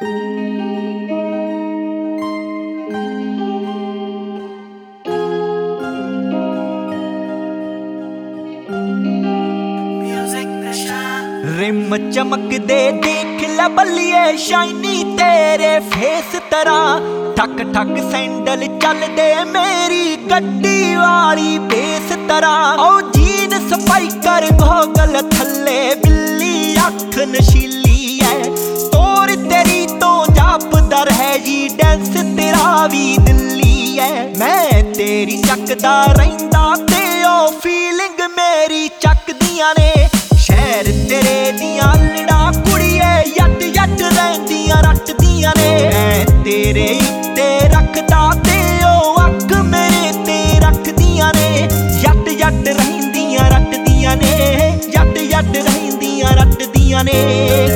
Rim चमकदे देख लै बल्लिए shiny तेरे फेस तरह ठक ठक सैंडल चलदे मेरी गड्डी वाली बेस तरह ओ जीन स्पाइकर गोगल थल्ले बिल्ली अख नशीली है तोर तेरी तो जापदा है जी डांस तेरा भी दिल्ली है मैं तेरी चकदा रहिंदा ते ओ फीलिंग मेरी चकदियां ने शहर तेरे दियां लड़ा कुड़िए यट यट रहिंदियां रटदियां ने मैं तेरे उत्ते रखदा ते ओ अख मेरे ते रखदियां ने यट यट रहिंदियां रटदियां ने यट यट रहिंदियां रटदियां ने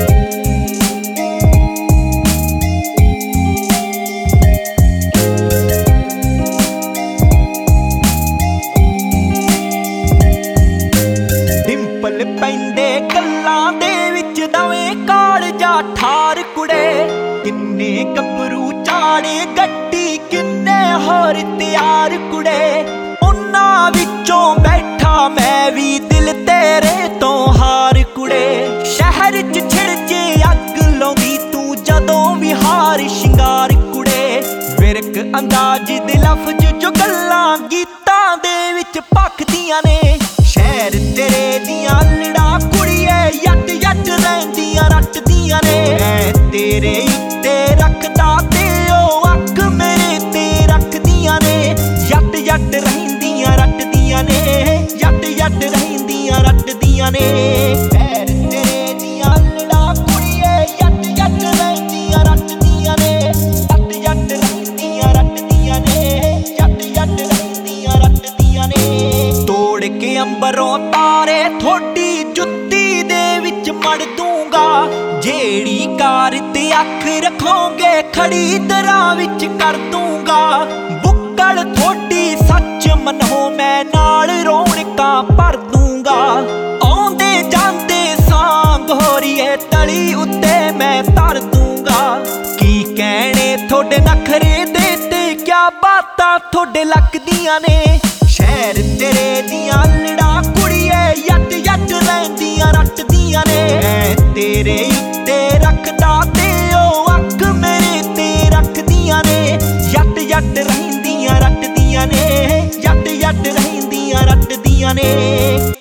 पैंदे गल्लां दे विच नवें कालजा ठार कुड़े किन्ने गभरू चाड़े गड्डी किन्ने होर तैयार कुड़े उन्हां विचों बैठा मैं भी दिल तेरे तो हार कुड़े शहर च छिड़ जे अग लाउंदी तू जदों भी हार शिंगार कुड़े विरक अंदाज दे लफ्ज जो गल्लां गीतां दे विच भखदियां ने शहर तेरे दियां लड़ा कुड़िए यट यट रहिंदियां रटदियां ने मैं तेरे उत्ते रखदा ते ओ अख मेरे ते रखदियां ने यट यट रहिंदियां रटदियां ने यट यट रहिंदियां रटदियां ने शहर तेरे दियां लड़ा कुड़िए यट यट रहिंदियां रटदियां ने यट यट रहिंदियां रटदियां ने यट यट रहिंदियां रटदियां ने तोड़ के अंबरों तारे थोड़ी जुत्ती दे विच मड़ दूंगा जेड़ी कार ते अख रखोगे खड़ी दरां विच कर दूंगा बुक्कल थोड़ी सच मनो मैं नाल रौनकां भर दूंगा आउंदे जांदे सांग होरीए तली उत्ते मैं धर दूंगा की कहने थोड़े नखरे दे ते क्या बातां थोड़े लगदियां ने शहर तेरे दियां लड़ा कुड़िए यट यट रहिंदियां रटदियां ने मैं तेरे उत्ते रखदा ते ओ अख मेरे ते रखदियां ने यट यट रहिंदियां रटदियां ने यट यट रहिंदियां रटदियां ने।